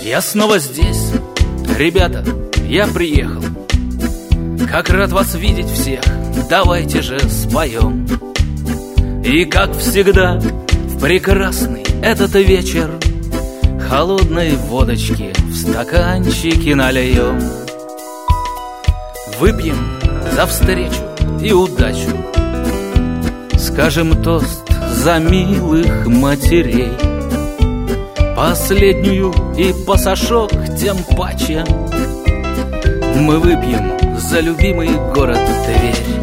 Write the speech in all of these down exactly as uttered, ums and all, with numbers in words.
Я снова здесь, ребята, я приехал. Как рад вас видеть всех, давайте же споем. И как всегда, в прекрасный этот вечер холодной водочки в стаканчики нальем. Выпьем за встречу и удачу, скажем тост за милых матерей. Последнюю и пасашок тем паче мы выпьем за любимый город Тверь.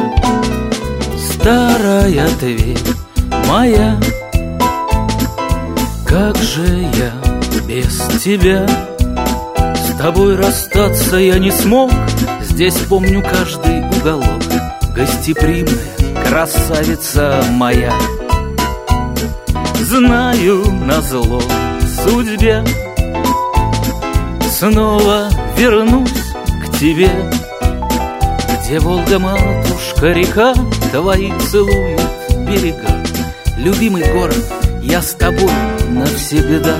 Старая Тверь моя, как же я без тебя? С тобой расстаться я не смог. Здесь помню каждый уголок. Гостеприимная красавица моя. Знаю, назло судьбе снова вернусь к тебе, где Волга, матушка, река твои целует берега. Любимый город, я с тобой навсегда.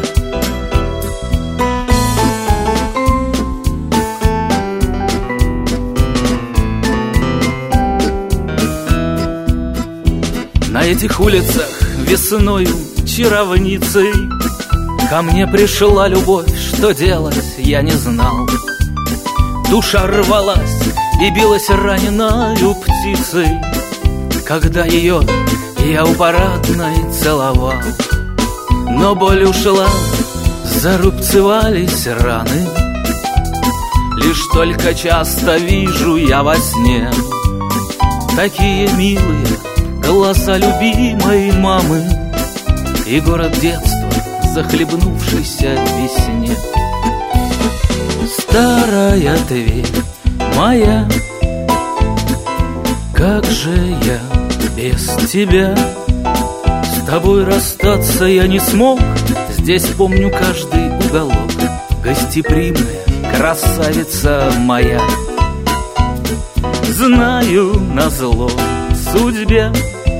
На этих улицах весною чаровницей ко мне пришла любовь, что делать я не знал. Душа рвалась и билась раненою птицей, когда ее я у парадной целовал. Но боль ушла, зарубцевались раны. Лишь только часто вижу я во сне такие милые глаза любимой мамы и город детства, захлебнувшийся в весне. Старая Тверь моя, как же я без тебя? С тобой расстаться я не смог. Здесь помню каждый уголок. Гостеприимная красавица моя. Знаю, назло судьбе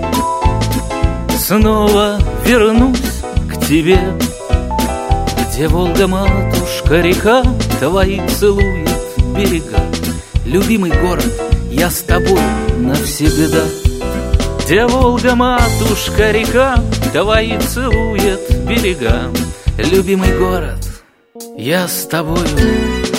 снова вернусь к тебе, где Волга, матушка, река твои целует берега. Любимый город, я с тобой навсегда. Где Волга, матушка, река твои целует берега. Любимый город, я с тобою